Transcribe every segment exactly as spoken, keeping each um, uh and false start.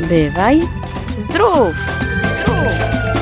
Bywaj zdrów! Zdrów!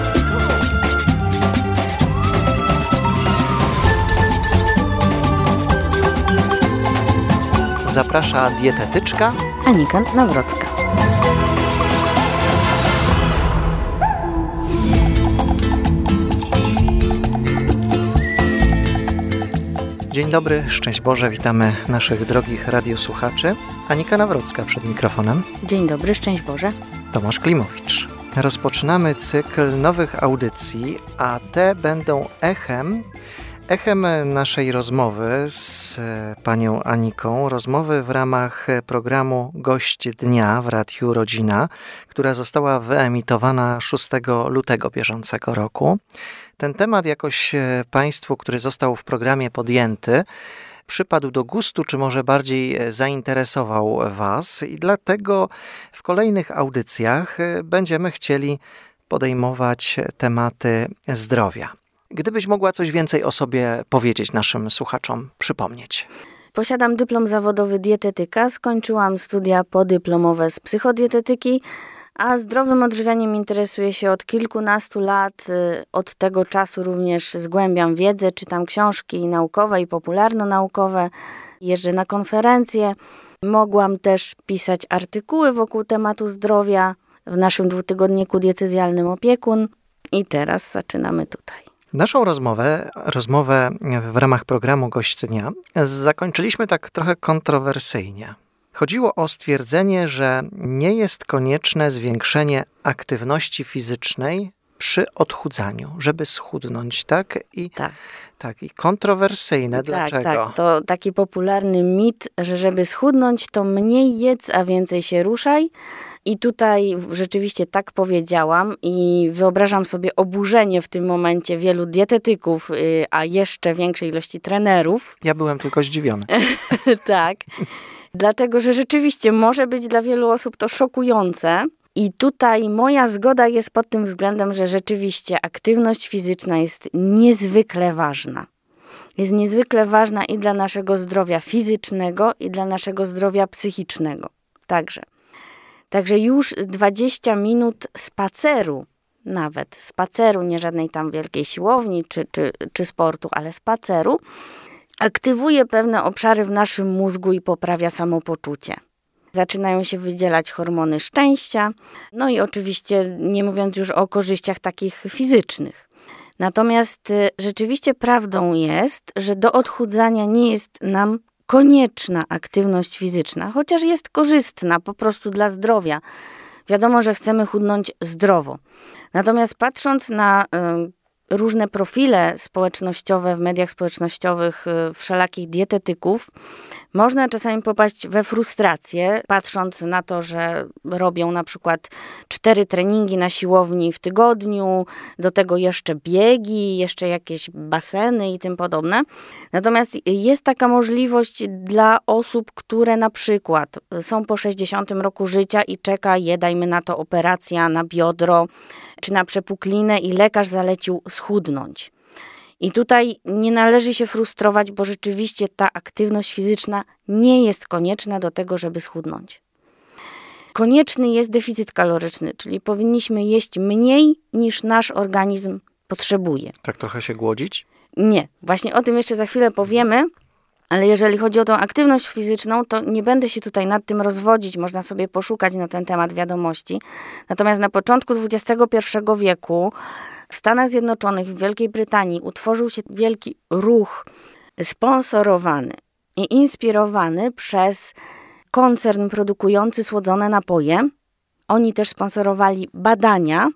Zaprasza dietetyczka Anika Nawrocka. Dzień dobry, szczęść Boże, witamy naszych drogich radiosłuchaczy. Anika Nawrocka przed mikrofonem. Dzień dobry, szczęść Boże. Tomasz Klimowicz. Rozpoczynamy cykl nowych audycji, a te będą echem, echem naszej rozmowy z panią Aniką, rozmowy w ramach programu Gość Dnia w Radiu Rodzina, która została wyemitowana szóstego lutego bieżącego roku. Ten temat jakoś państwu, który został w programie podjęty, przypadł do gustu, czy może bardziej zainteresował was i dlatego w kolejnych audycjach będziemy chcieli podejmować tematy zdrowia. Gdybyś mogła coś więcej o sobie powiedzieć naszym słuchaczom, przypomnieć. Posiadam dyplom zawodowy dietetyka, skończyłam studia podyplomowe z psychodietetyki, a zdrowym odżywianiem interesuję się od kilkunastu lat. Od tego czasu również zgłębiam wiedzę, czytam książki naukowe i popularno-naukowe, jeżdżę na konferencje. Mogłam też pisać artykuły wokół tematu zdrowia w naszym dwutygodniku diecezjalnym Opiekun i teraz zaczynamy tutaj. Naszą rozmowę, rozmowę w ramach programu Gość Dnia zakończyliśmy tak trochę kontrowersyjnie. Chodziło o stwierdzenie, że nie jest konieczne zwiększenie aktywności fizycznej przy odchudzaniu, żeby schudnąć, tak? I, tak. Tak, i kontrowersyjne. Tak, Dlaczego? Tak, to taki popularny mit, że żeby schudnąć, to mniej jedz, a więcej się ruszaj. I tutaj rzeczywiście tak powiedziałam i wyobrażam sobie oburzenie w tym momencie wielu dietetyków, a jeszcze większej ilości trenerów. Ja byłem tylko zdziwiony. Tak. Dlatego, że rzeczywiście może być dla wielu osób to szokujące i tutaj moja zgoda jest pod tym względem, że rzeczywiście aktywność fizyczna jest niezwykle ważna. Jest niezwykle ważna i dla naszego zdrowia fizycznego, i dla naszego zdrowia psychicznego. Także, Także już dwadzieścia minut spaceru, nawet spaceru, nie żadnej tam wielkiej siłowni czy, czy, czy sportu, ale spaceru, aktywuje pewne obszary w naszym mózgu i poprawia samopoczucie. Zaczynają się wydzielać hormony szczęścia, no i oczywiście nie mówiąc już o korzyściach takich fizycznych. Natomiast rzeczywiście prawdą jest, że do odchudzania nie jest nam konieczna aktywność fizyczna, chociaż jest korzystna po prostu dla zdrowia. Wiadomo, że chcemy chudnąć zdrowo. Natomiast patrząc na y, różne profile społecznościowe w mediach społecznościowych wszelakich dietetyków, można czasami popaść we frustrację, patrząc na to, że robią na przykład cztery treningi na siłowni w tygodniu, do tego jeszcze biegi, jeszcze jakieś baseny i tym podobne. Natomiast jest taka możliwość dla osób, które na przykład są po sześćdziesiątym roku życia i czeka je, dajmy na to, operacja na biodro czy na przepuklinę i lekarz zalecił schudnąć. I tutaj nie należy się frustrować, bo rzeczywiście ta aktywność fizyczna nie jest konieczna do tego, żeby schudnąć. Konieczny jest deficyt kaloryczny, czyli powinniśmy jeść mniej niż nasz organizm potrzebuje. Tak trochę się głodzić? Nie, właśnie o tym jeszcze za chwilę powiemy. Ale jeżeli chodzi o tą aktywność fizyczną, to nie będę się tutaj nad tym rozwodzić. Można sobie poszukać na ten temat wiadomości. Natomiast na początku dwudziestego pierwszego wieku w Stanach Zjednoczonych, w Wielkiej Brytanii utworzył się wielki ruch sponsorowany i inspirowany przez koncern produkujący słodzone napoje. Oni też sponsorowali badania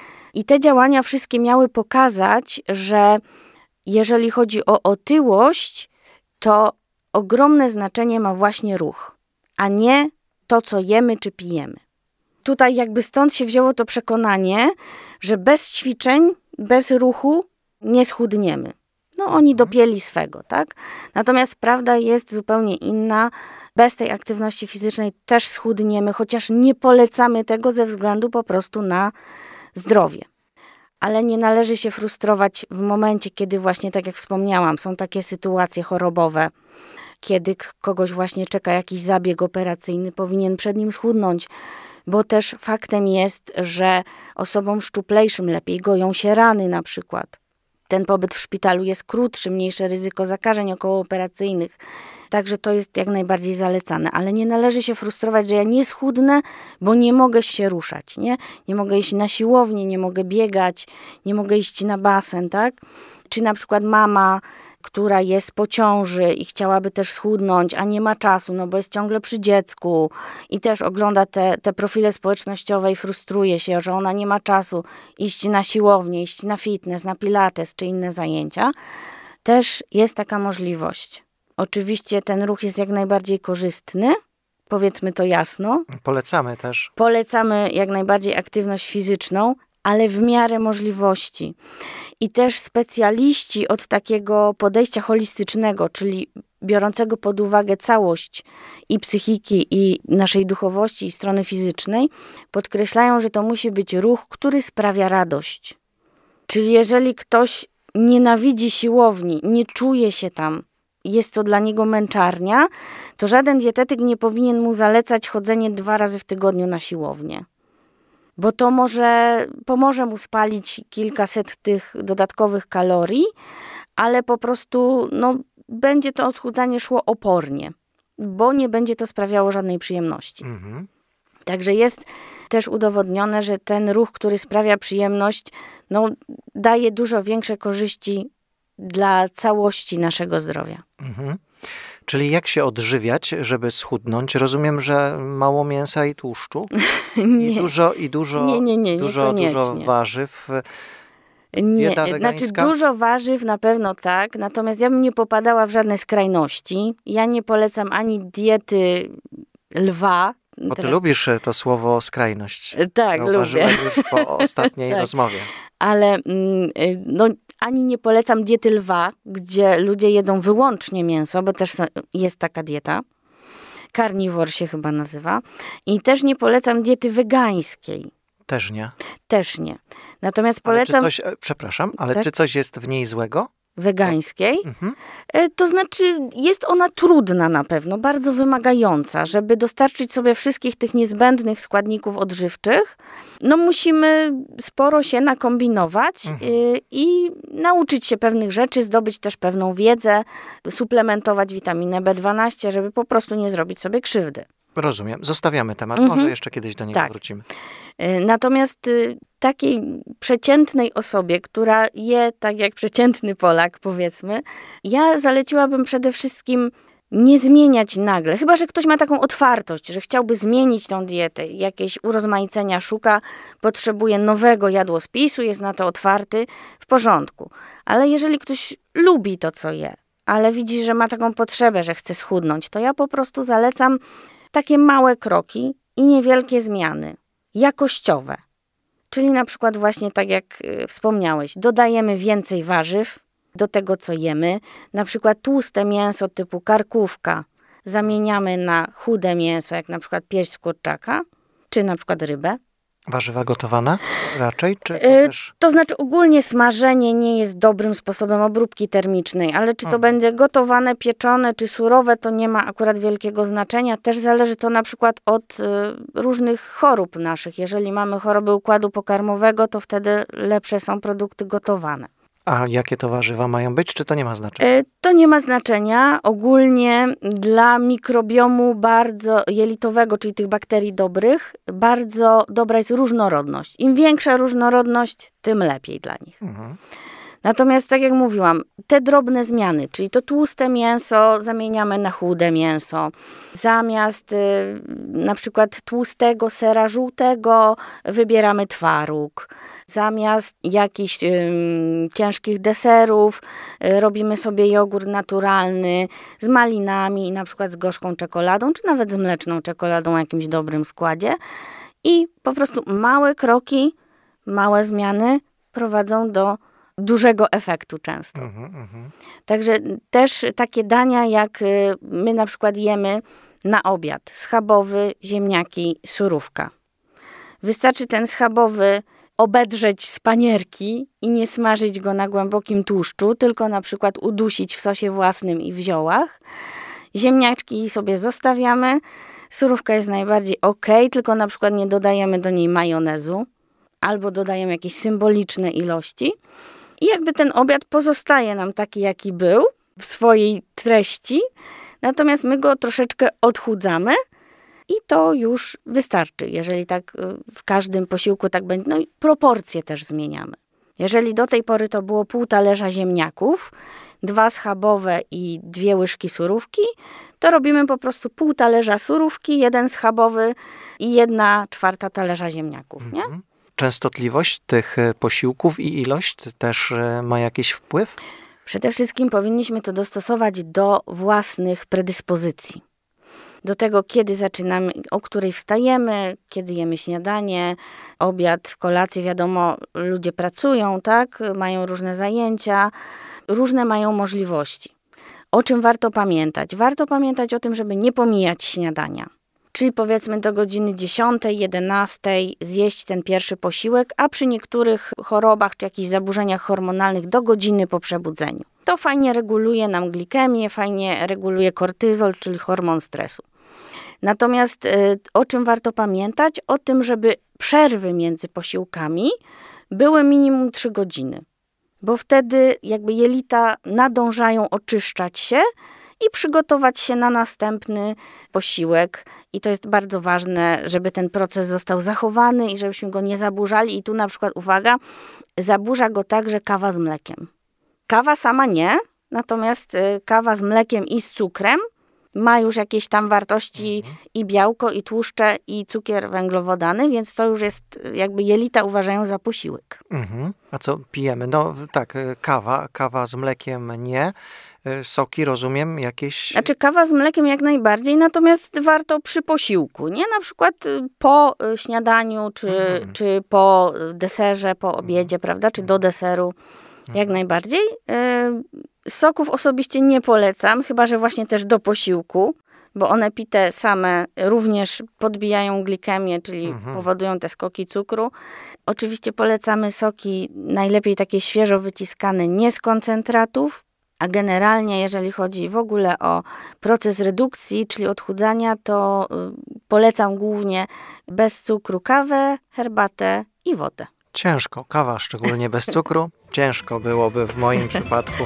i te działania wszystkie miały pokazać, że jeżeli chodzi o otyłość, to ogromne znaczenie ma właśnie ruch, a nie to, co jemy czy pijemy. Tutaj jakby stąd się wzięło to przekonanie, że bez ćwiczeń, bez ruchu nie schudniemy. No oni dopięli swego, tak? Natomiast prawda jest zupełnie inna. Bez tej aktywności fizycznej też schudniemy, chociaż nie polecamy tego ze względu po prostu na zdrowie. Ale nie należy się frustrować w momencie, kiedy właśnie, tak jak wspomniałam, są takie sytuacje chorobowe, kiedy kogoś właśnie czeka jakiś zabieg operacyjny, powinien przed nim schudnąć. bo też faktem jest, że osobom szczuplejszym lepiej goją się rany na przykład. Ten pobyt w szpitalu jest krótszy, mniejsze ryzyko zakażeń okołooperacyjnych. Także to jest jak najbardziej zalecane. Ale nie należy się frustrować, że ja nie schudnę, bo nie mogę się ruszać, nie? Nie mogę iść na siłownię, nie mogę biegać, nie mogę iść na basen, tak? Czy na przykład mama, która jest po ciąży i chciałaby też schudnąć, a nie ma czasu, no bo jest ciągle przy dziecku i też ogląda te, te profile społecznościowe i frustruje się, że ona nie ma czasu iść na siłownię, iść na fitness, na pilates czy inne zajęcia. Też jest taka możliwość. Oczywiście ten ruch jest jak najbardziej korzystny, powiedzmy to jasno. Polecamy też. Polecamy jak najbardziej aktywność fizyczną, ale w miarę możliwości. I też specjaliści od takiego podejścia holistycznego, czyli biorącego pod uwagę całość i psychiki, i naszej duchowości, i strony fizycznej, podkreślają, że to musi być ruch, który sprawia radość. Czyli jeżeli ktoś nienawidzi siłowni, nie czuje się tam, jest to dla niego męczarnia, to żaden dietetyk nie powinien mu zalecać chodzenie dwa razy w tygodniu na siłownię. Bo to może pomoże mu spalić kilkaset tych dodatkowych kalorii, ale po prostu no, będzie to odchudzanie szło opornie, bo nie będzie to sprawiało żadnej przyjemności. Mhm. Także jest też udowodnione, że ten ruch, który sprawia przyjemność, no, daje dużo większe korzyści dla całości naszego zdrowia. Mhm. Czyli jak się odżywiać, żeby schudnąć? Rozumiem, że mało mięsa i tłuszczu? nie. I dużo, i dużo, nie, nie, nie, dużo, dużo warzyw. Nie, znaczy dużo warzyw na pewno tak, natomiast ja bym nie popadała w żadne skrajności. Ja nie polecam ani diety lwa. Bo ty Teraz... lubisz to słowo skrajność. Tak, lubię. już po ostatniej tak. rozmowie. Ale no, ani nie polecam diety lwa, gdzie ludzie jedzą wyłącznie mięso, bo też jest taka dieta. Carnivore się chyba nazywa. I też nie polecam diety wegańskiej. Też nie. Też nie. Natomiast polecam... Ale czy coś, przepraszam, ale tak? czy coś jest w niej złego? Wegańskiej. Mhm. To znaczy jest ona trudna na pewno, bardzo wymagająca. Żeby dostarczyć sobie wszystkich tych niezbędnych składników odżywczych, no musimy sporo się nakombinować mhm. i nauczyć się pewnych rzeczy, zdobyć też pewną wiedzę, suplementować witaminę B dwanaście, żeby po prostu nie zrobić sobie krzywdy. Rozumiem. Zostawiamy temat. Mhm. Może jeszcze kiedyś do niego tak. wrócimy. Natomiast takiej przeciętnej osobie, która je tak jak przeciętny Polak, powiedzmy, ja zaleciłabym przede wszystkim nie zmieniać nagle. Chyba że ktoś ma taką otwartość, że chciałby zmienić tą dietę, jakieś urozmaicenia szuka, potrzebuje nowego jadłospisu, jest na to otwarty, w porządku. Ale jeżeli ktoś lubi to, co je, ale widzi, że ma taką potrzebę, że chce schudnąć, to ja po prostu zalecam takie małe kroki i niewielkie zmiany, jakościowe. Czyli na przykład właśnie tak jak wspomniałeś, dodajemy więcej warzyw do tego, co jemy. Na przykład tłuste mięso typu karkówka zamieniamy na chude mięso, jak na przykład pierś z kurczaka, czy na przykład rybę. Warzywa gotowane raczej? Czy to, yy, też... to znaczy ogólnie smażenie nie jest dobrym sposobem obróbki termicznej, ale czy to mhm. będzie gotowane, pieczone, czy surowe, to nie ma akurat wielkiego znaczenia. Też zależy to na przykład od y, różnych chorób naszych. Jeżeli mamy choroby układu pokarmowego, to wtedy lepsze są produkty gotowane. A jakie to warzywa mają być, czy to nie ma znaczenia? To nie ma znaczenia. Ogólnie dla mikrobiomu bardzo jelitowego, czyli tych bakterii dobrych, bardzo dobra jest różnorodność. Im większa różnorodność, tym lepiej dla nich. Mhm. Natomiast tak jak mówiłam, te drobne zmiany, czyli to tłuste mięso zamieniamy na chude mięso. Zamiast y, na przykład tłustego sera żółtego wybieramy twaróg. Zamiast jakichś y, ciężkich deserów y, robimy sobie jogurt naturalny z malinami, na przykład z gorzką czekoladą, czy nawet z mleczną czekoladą o jakimś dobrym składzie. I po prostu małe kroki, małe zmiany prowadzą do dużego efektu często. Uh-huh, uh-huh. Także też takie dania, jak my na przykład jemy na obiad. Schabowy, ziemniaki, surówka. Wystarczy ten schabowy obedrzeć z panierki i nie smażyć go na głębokim tłuszczu, tylko na przykład udusić w sosie własnym i w ziołach. Ziemniaczki sobie zostawiamy, surówka jest najbardziej ok, tylko na przykład nie dodajemy do niej majonezu albo dodajemy jakieś symboliczne ilości. I jakby ten obiad pozostaje nam taki, jaki był w swojej treści, natomiast my go troszeczkę odchudzamy i to już wystarczy. Jeżeli tak w każdym posiłku tak będzie, no i proporcje też zmieniamy. Jeżeli do tej pory to było pół talerza ziemniaków, dwa schabowe i dwie łyżki surówki, to robimy po prostu pół talerza surówki, jeden schabowy i jedna czwarta talerza ziemniaków, nie? Mhm. Częstotliwość tych posiłków i ilość też ma jakiś wpływ? Przede wszystkim powinniśmy to dostosować do własnych predyspozycji. Do tego, kiedy zaczynamy, o której wstajemy, kiedy jemy śniadanie, obiad, kolację. Wiadomo, ludzie pracują, tak? Mają różne zajęcia, różne mają możliwości. O czym warto pamiętać? Warto pamiętać o tym, żeby nie pomijać śniadania. Czyli powiedzmy do godziny dziesiątej, jedenastej zjeść ten pierwszy posiłek, a przy niektórych chorobach czy jakichś zaburzeniach hormonalnych do godziny po przebudzeniu. To fajnie reguluje nam glikemię, fajnie reguluje kortyzol, czyli hormon stresu. Natomiast y, o czym warto pamiętać? O tym, żeby przerwy między posiłkami były minimum trzy godziny. Bo wtedy jakby jelita nadążają oczyszczać się i przygotować się na następny posiłek. I to jest bardzo ważne, żeby ten proces został zachowany i żebyśmy go nie zaburzali. I tu na przykład, uwaga, zaburza go także kawa z mlekiem. Kawa sama nie, natomiast y, kawa z mlekiem i z cukrem ma już jakieś tam wartości mhm. i białko, i tłuszcze, i cukier węglowodany, więc to już jest, jakby jelita uważają za posiłek. Mhm. A co pijemy? No tak, kawa, kawa z mlekiem nie. Soki, rozumiem, jakieś... Znaczy kawa z mlekiem jak najbardziej, natomiast warto przy posiłku, nie? Na przykład po śniadaniu, czy, mhm. czy po deserze, po obiedzie, mhm. prawda? Czy do deseru, mhm. jak najbardziej. Soków osobiście nie polecam, chyba że właśnie też do posiłku, bo one pite same również podbijają glikemię, czyli mhm. powodują te skoki cukru. Oczywiście polecamy soki najlepiej takie świeżo wyciskane, nie z koncentratów, a generalnie jeżeli chodzi w ogóle o proces redukcji, czyli odchudzania, to polecam głównie bez cukru kawę, herbatę i wodę. Ciężko, kawa szczególnie bez cukru, ciężko byłoby w moim przypadku.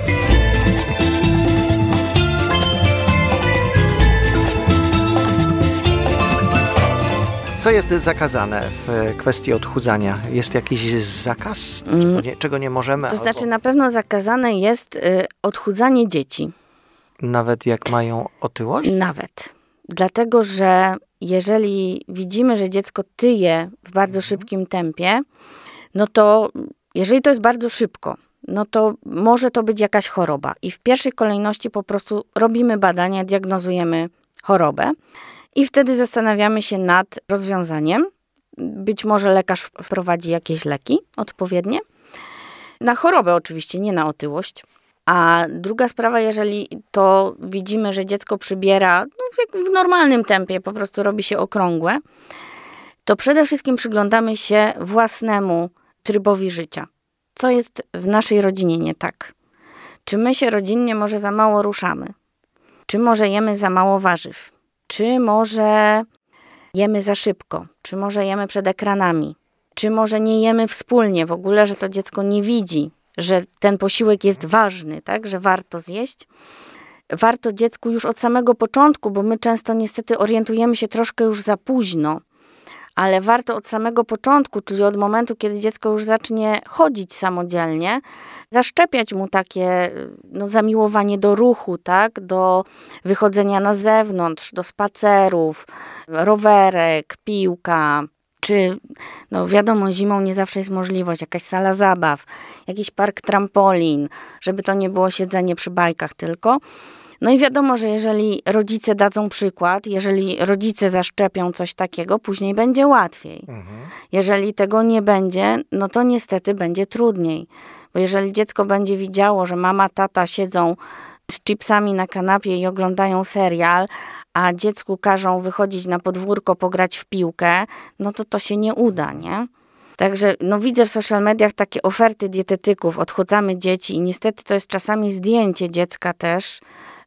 Co jest zakazane w kwestii odchudzania? Jest jakiś zakaz, czego nie, czego nie możemy? To albo... znaczy na pewno zakazane jest y, odchudzanie dzieci. Nawet jak mają otyłość? Nawet. Dlatego, że jeżeli widzimy, że dziecko tyje w bardzo mhm. szybkim tempie, no to jeżeli to jest bardzo szybko, no to może to być jakaś choroba. I w pierwszej kolejności po prostu robimy badania, diagnozujemy chorobę. I wtedy zastanawiamy się nad rozwiązaniem. Być może lekarz wprowadzi jakieś leki odpowiednie. Na chorobę oczywiście, nie na otyłość. A druga sprawa, jeżeli to widzimy, że dziecko przybiera no, jak w normalnym tempie, po prostu robi się okrągłe, to przede wszystkim przyglądamy się własnemu trybowi życia. Co jest w naszej rodzinie nie tak? Czy my się rodzinnie może za mało ruszamy? Czy może jemy za mało warzyw? Czy może jemy za szybko? Czy może jemy przed ekranami? Czy może nie jemy wspólnie w ogóle, że to dziecko nie widzi, że ten posiłek jest ważny, tak? Że warto zjeść? Warto dziecku już od samego początku, bo my często niestety orientujemy się troszkę już za późno, ale warto od samego początku, czyli od momentu, kiedy dziecko już zacznie chodzić samodzielnie, zaszczepiać mu takie no, zamiłowanie do ruchu, tak? Do wychodzenia na zewnątrz, do spacerów, rowerek, piłka, czy no wiadomo, zimą nie zawsze jest możliwość, jakaś sala zabaw, jakiś park trampolin, żeby to nie było siedzenie przy bajkach tylko. No i wiadomo, że jeżeli rodzice dadzą przykład, jeżeli rodzice zaszczepią coś takiego, później będzie łatwiej. Mhm. Jeżeli tego nie będzie, no to niestety będzie trudniej. Bo jeżeli dziecko będzie widziało, że mama, tata siedzą z chipsami na kanapie i oglądają serial, a dziecku każą wychodzić na podwórko, pograć w piłkę, no to to się nie uda, nie? Także no widzę w social mediach takie oferty dietetyków, odchudzamy dzieci i niestety to jest czasami zdjęcie dziecka też,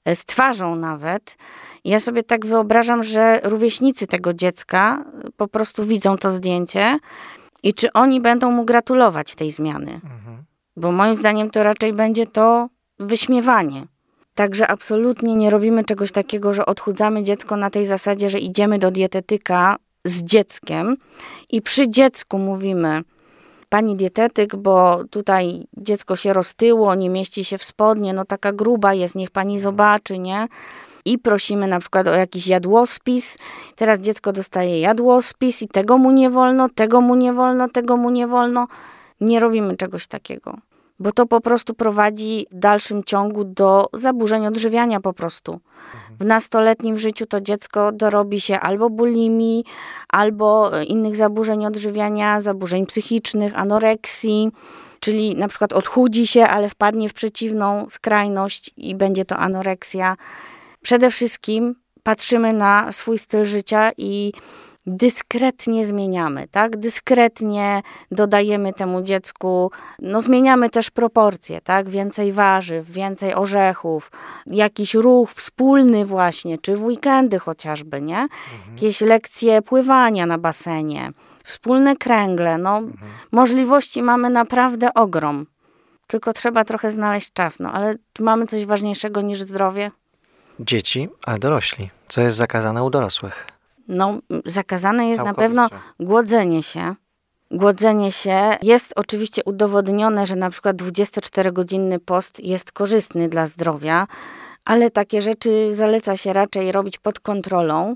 z twarzą nawet. Ja sobie tak wyobrażam, że rówieśnicy tego dziecka po prostu widzą to zdjęcie i czy oni będą mu gratulować tej zmiany. Mhm. Bo moim zdaniem to raczej będzie to wyśmiewanie. Także absolutnie nie robimy czegoś takiego, że odchudzamy dziecko na tej zasadzie, że idziemy do dietetyka z dzieckiem i przy dziecku mówimy: pani dietetyk, bo tutaj dziecko się roztyło, nie mieści się w spodnie, no taka gruba jest, niech pani zobaczy, nie? I prosimy na przykład o jakiś jadłospis. Teraz dziecko dostaje jadłospis i tego mu nie wolno, tego mu nie wolno, tego mu nie wolno. Nie robimy czegoś takiego, bo to po prostu prowadzi w dalszym ciągu do zaburzeń odżywiania po prostu. W nastoletnim życiu to dziecko dorobi się albo bulimii, albo innych zaburzeń odżywiania, zaburzeń psychicznych, anoreksji, czyli na przykład odchudzi się, ale wpadnie w przeciwną skrajność i będzie to anoreksja. Przede wszystkim patrzymy na swój styl życia i dyskretnie zmieniamy, tak? Dyskretnie dodajemy temu dziecku, no zmieniamy też proporcje, tak? Więcej warzyw, więcej orzechów, jakiś ruch wspólny właśnie, czy w weekendy chociażby, nie? Mhm. Jakieś lekcje pływania na basenie, wspólne kręgle, no mhm. możliwości mamy naprawdę ogrom. Tylko trzeba trochę znaleźć czas, no ale czy mamy coś ważniejszego niż zdrowie? Dzieci, a dorośli. Co jest zakazane u dorosłych? No, zakazane jest Całkowicie. Na pewno głodzenie się. Głodzenie się. Jest oczywiście udowodnione, że na przykład dwudziestoczterogodzinny post jest korzystny dla zdrowia, ale takie rzeczy zaleca się raczej robić pod kontrolą,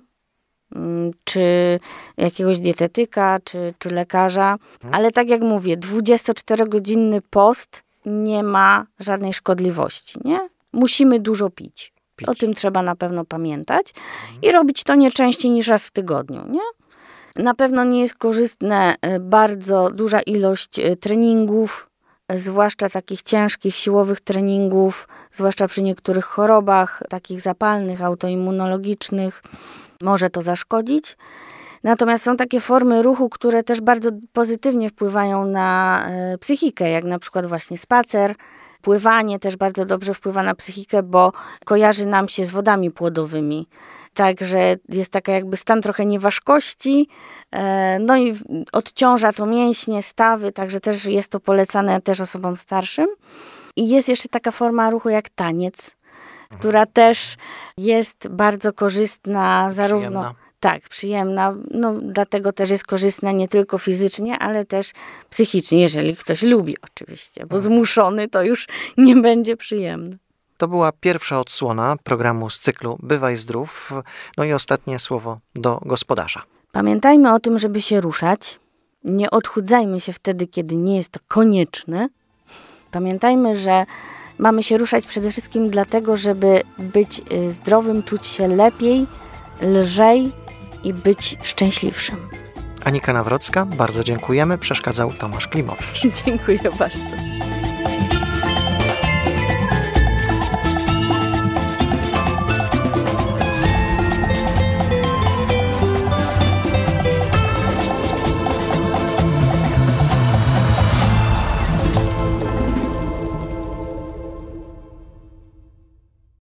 czy jakiegoś dietetyka, czy, czy lekarza. Hmm. Ale tak jak mówię, dwudziestoczterogodzinny post nie ma żadnej szkodliwości, nie? Musimy dużo pić. Pić. O tym trzeba na pewno pamiętać i robić to nie częściej niż raz w tygodniu, nie? Na pewno nie jest korzystne bardzo duża ilość treningów, zwłaszcza takich ciężkich, siłowych treningów, zwłaszcza przy niektórych chorobach, takich zapalnych, autoimmunologicznych. Może to zaszkodzić. Natomiast są takie formy ruchu, które też bardzo pozytywnie wpływają na psychikę, jak na przykład właśnie spacer. Pływanie też bardzo dobrze wpływa na psychikę, bo kojarzy nam się z wodami płodowymi. Także jest taka jakby stan trochę nieważkości, no i odciąża to mięśnie, stawy, także też jest to polecane też osobom starszym. I jest jeszcze taka forma ruchu jak taniec, która też jest bardzo korzystna zarówno... Przyjemna. Tak, przyjemna, no dlatego też jest korzystna nie tylko fizycznie, ale też psychicznie, jeżeli ktoś lubi oczywiście, bo zmuszony to już nie będzie przyjemny. To była pierwsza odsłona programu z cyklu Bywaj Zdrów, no i ostatnie słowo do gospodarza. Pamiętajmy o tym, żeby się ruszać, nie odchudzajmy się wtedy, kiedy nie jest to konieczne. Pamiętajmy, że mamy się ruszać przede wszystkim dlatego, żeby być zdrowym, czuć się lepiej, lżej, i być szczęśliwszym. Anika Nawrocka, bardzo dziękujemy. Przeszkadzał Tomasz Klimowicz. Dziękuję bardzo.